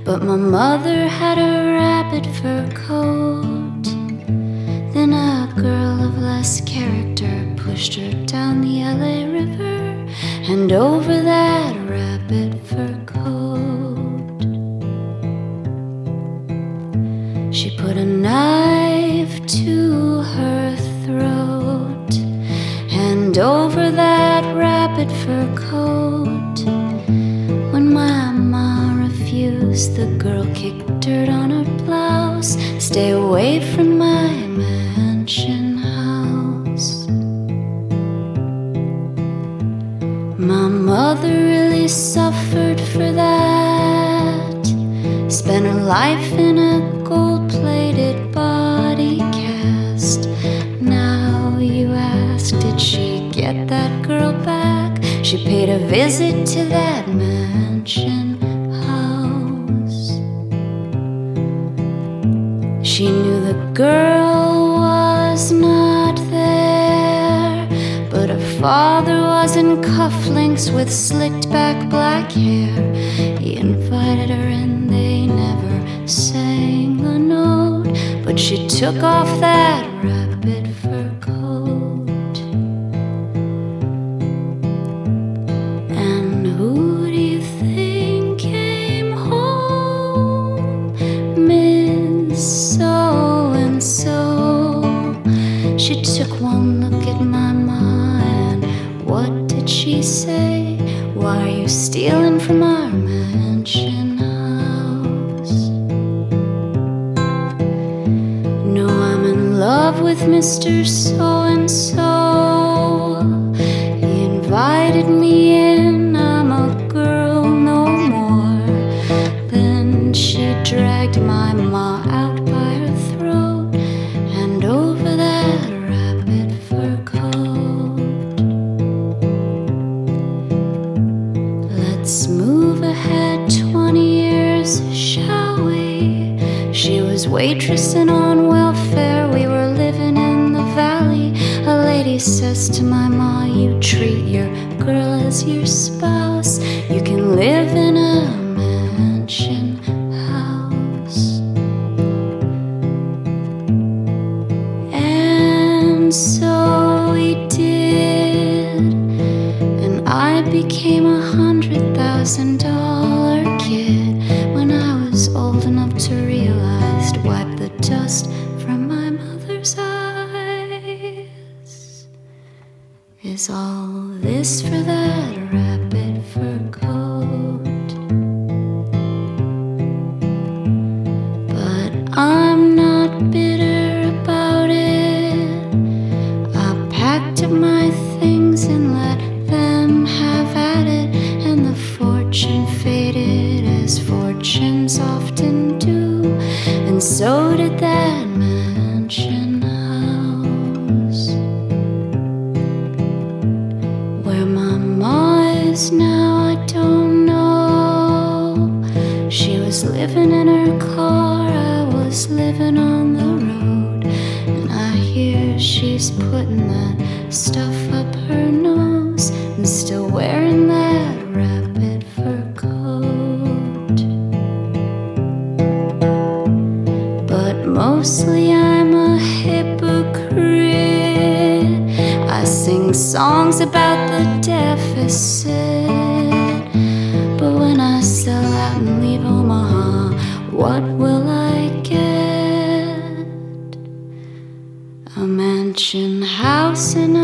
But my mother had a rabbit fur coat. Then a girl of less character pushed her down the LA River and over that rabbit fur coat. She put a knife to her throat, and over that rabbit fur coat. When my mom refused, the girl kicked dirt on her blouse. Stay away from my mansion house. My mother really suffered for that. Spent her life in a gold-plated body cast. Now you ask, did she get that girl back? She paid a visit to that mansion house. She knew the girl was not there, but her father was in cufflinks with slicked back black hair. He invited her and they never sang a note, but she took off that rabbit fur coat. And who do you think came home? Miss So-and-so. She took one look at my ma, and what did she say? Why are you stealing from our mansion house? No, I'm in love with Mr. So-and-so. He invited me in, I'm a girl no more. Then she dragged my ma out by her throat and over that rabbit fur coat. Let's move ahead 20 years, shall we? She was waitressing on welfare, we were living in the valley. A lady says to my ma, you treat your girl as your spouse. You can live in a mansion house. And so we did, and I became $100,000 kid when I was old enough to realize to wipe the dust from my mother's eyes. Is all this for that rabbit fur coat? But I'm not bitter about it. I packed up my things and let them have at it, and the fortune faded as fortunes often do, and so did that mansion house. Where my ma is now, I don't know. She was living in her car, I was living on the road, and I hear she's putting that stuff up her nose and still wearing that rabbit fur coat. But mostly I'm a hypocrite. I sing songs about the deficit, but when I sell out and leave Omaha, what will I get? A mansion house in